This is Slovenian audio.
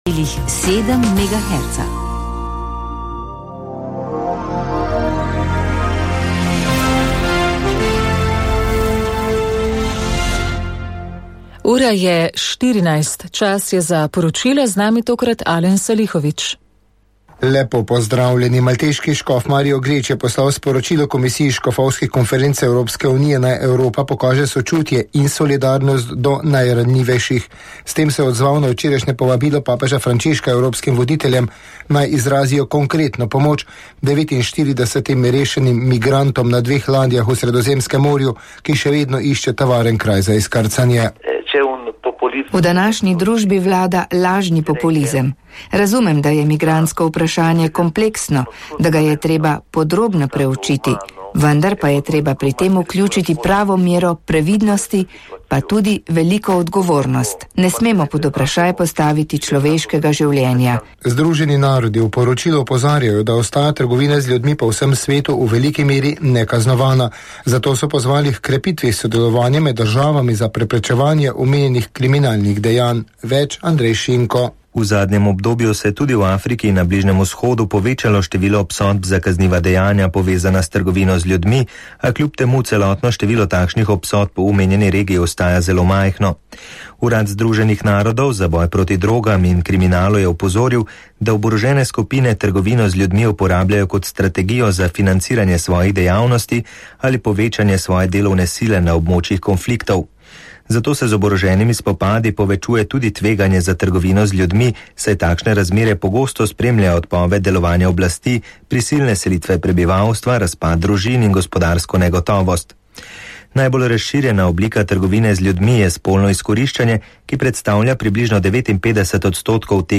7 MHz. Ura je 14, čas je za poročila, z nami tokrat Alen Salihovič. Lepo pozdravljeni. Malteški škof Mario Greč je poslal sporočilo Komisiji škofovskih konference Evropske unije, naj Evropa pokaže sočutje in solidarnost do najranljivejših. S tem se je odzval na včerajšnje povabilo papeža Frančiška evropskim voditeljem, naj izrazijo konkretno pomoč 49 rešenim migrantom na 2 ladjah v Sredozemskem morju, ki še vedno iščeta varen kraj za izkrcanje. V današnji družbi vlada lažni populizem. Razumem, da je migrantsko vprašanje kompleksno, da ga je treba podrobno preučiti, vendar pa je treba pri tem vključiti pravo mero previdnosti, pa tudi veliko odgovornost. Ne smemo pod vprašaj postaviti človeškega življenja. Združeni narodi v poročilu opozarjajo, da ostaja trgovina z ljudmi po vsem svetu v veliki meri nekaznovana. Zato so pozvali k krepitvi sodelovanja med državami za preprečevanje omenjenih kriminalnih dejanj. Več Andrej Šinko. V zadnjem obdobju se je tudi v Afriki in na Bližnjem vzhodu povečalo število obsodb za kazniva dejanja povezana s trgovino z ljudmi, a kljub temu celotno število takšnih obsodb v omenjeni regiji ostaja zelo majhno. Urad Združenih narodov za boj proti drogam in kriminalu je opozoril, da oborožene skupine trgovino z ljudmi uporabljajo kot strategijo za financiranje svojih dejavnosti ali povečanje svoje delovne sile na območjih konfliktov. Zato se z oboroženimi spopadi povečuje tudi tveganje za trgovino z ljudmi, saj takšne razmere pogosto spremljajo odpoved delovanja oblasti, prisilne selitve prebivalstva, razpad družin in gospodarsko negotovost. Najbolj razširjena oblika trgovine z ljudmi je spolno izkoriščanje, ki predstavlja približno 59% teh